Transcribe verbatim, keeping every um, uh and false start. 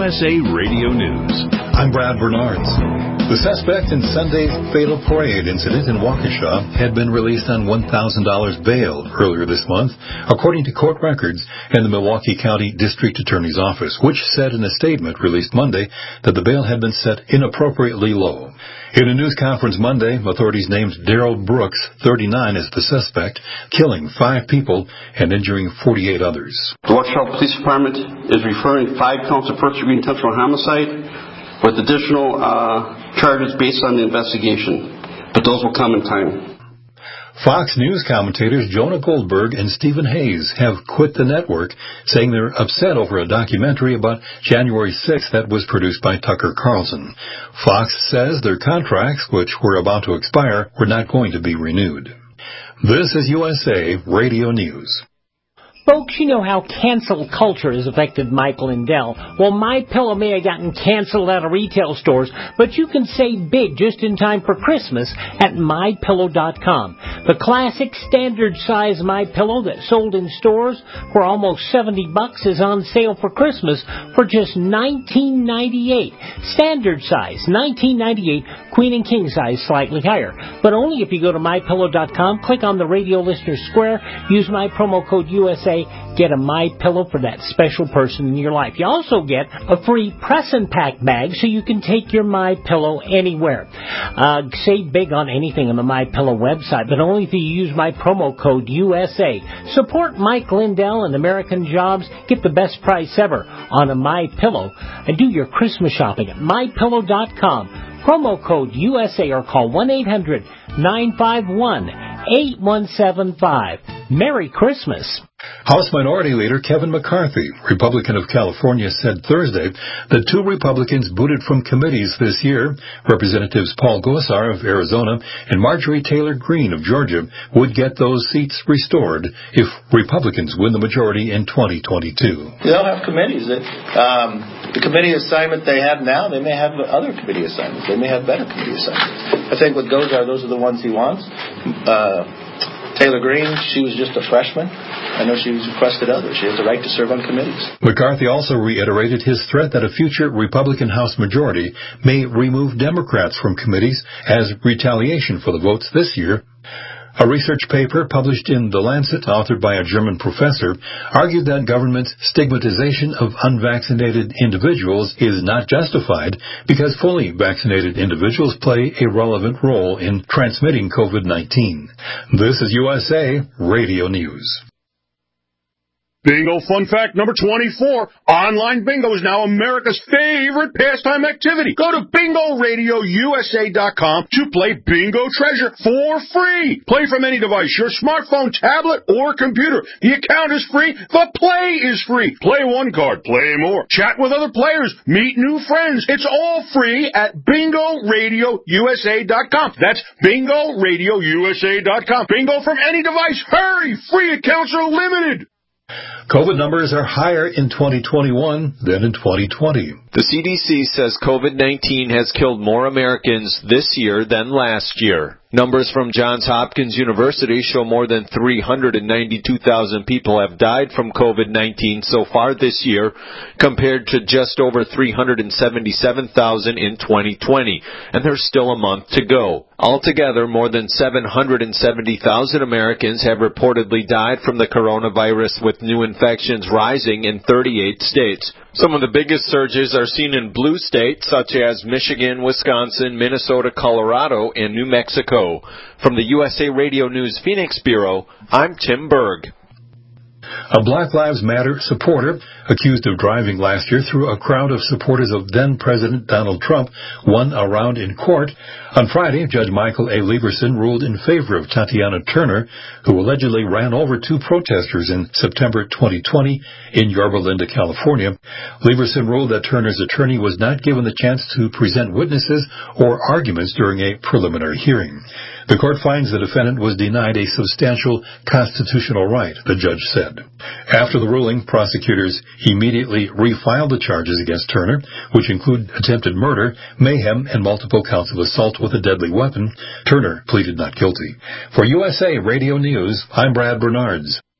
S A Radio News. I'm Brad Bernards. The suspect in Sunday's fatal parade incident in Waukesha had been released on one thousand dollars bail earlier this month, according to court records in the Milwaukee County District Attorney's Office, which said in a statement released Monday that the bail had been set inappropriately low. In a news conference Monday, authorities named Daryl Brooks, thirty-nine, as the suspect, killing five people and injuring forty-eight others. The Waukesha Police Department is referring five counts of first-degree intentional homicide with additional uh, charges based on the investigation, but those will come in time. Fox News commentators Jonah Goldberg and Stephen Hayes have quit the network, saying they're upset over a documentary about January sixth that was produced by Tucker Carlson. Fox says their contracts, which were about to expire, were not going to be renewed. This is U S A Radio News. Folks, you know how cancel culture has affected Mike Lindell. Well, MyPillow may have gotten canceled out of retail stores, but you can save big just in time for Christmas at My Pillow dot com. The classic standard size MyPillow that sold in stores for almost seventy bucks is on sale for Christmas for just nineteen ninety-eight. Standard size, nineteen ninety-eight. Queen and king size, slightly higher. But only if you go to My Pillow dot com, click on the radio listener square, use my promo code U S A, get a MyPillow for that special person in your life. You also get a free press and pack bag so you can take your MyPillow anywhere. Uh, save big on anything on the MyPillow website, but only if you use my promo code U S A. Support Mike Lindell and American Jobs. Get the best price ever on a MyPillow. And do your Christmas shopping at My Pillow dot com. Promo code U S A or call one eight hundred nine five one eight one seven five. Merry Christmas. House Minority Leader Kevin McCarthy, Republican of California, said Thursday that two Republicans booted from committees this year, Representatives Paul Gosar of Arizona and Marjorie Taylor Greene of Georgia, would get those seats restored if Republicans win the majority in twenty twenty-two. They'll have committees. That, um, the committee assignment they have now, they may have other committee assignments. They may have better committee assignments. I think with Gosar, those are the ones he wants. Uh, Taylor Greene, she was just a freshman. I know she's requested others. She has the right to serve on committees. McCarthy also reiterated his threat that a future Republican House majority may remove Democrats from committees as retaliation for the votes this year. A research paper published in The Lancet, authored by a German professor, argued that government's stigmatization of unvaccinated individuals is not justified because fully vaccinated individuals play a relevant role in transmitting COVID nineteen. This is U S A Radio News. Bingo fun fact number twenty-four. Online bingo is now America's favorite pastime activity. Go to bingo radio U S A dot com to play Bingo Treasure for free. Play from any device, your smartphone, tablet, or computer. The account is free. The play is free. Play one card, play more. Chat with other players. Meet new friends. It's all free at bingo radio U S A dot com. That's bingo radio U S A dot com. Bingo from any device. Hurry! Free accounts are limited. COVID numbers are higher in twenty twenty-one than in twenty twenty. The C D C says COVID nineteen has killed more Americans this year than last year. Numbers from Johns Hopkins University show more than three hundred ninety-two thousand people have died from COVID nineteen so far this year, compared to just over three hundred seventy-seven thousand in twenty twenty, and there's still a month to go. Altogether, more than seven hundred seventy thousand Americans have reportedly died from the coronavirus, with new infections rising in thirty-eight states. Some of the biggest surges are seen in blue states such as Michigan, Wisconsin, Minnesota, Colorado, and New Mexico. From the U S A Radio News Phoenix Bureau, I'm Tim Berg. A Black Lives Matter supporter accused of driving last year through a crowd of supporters of then-President Donald Trump won a round in court. On Friday, Judge Michael A. Lieberson ruled in favor of Tatiana Turner, who allegedly ran over two protesters in September twenty twenty in Yorba Linda, California. Lieberson ruled that Turner's attorney was not given the chance to present witnesses or arguments during a preliminary hearing. The court finds the defendant was denied a substantial constitutional right, the judge said. After the ruling, prosecutors immediately refiled the charges against Turner, which include attempted murder, mayhem, and multiple counts of assault with a deadly weapon. Turner pleaded not guilty. For U S A Radio News, I'm Brad Bernards.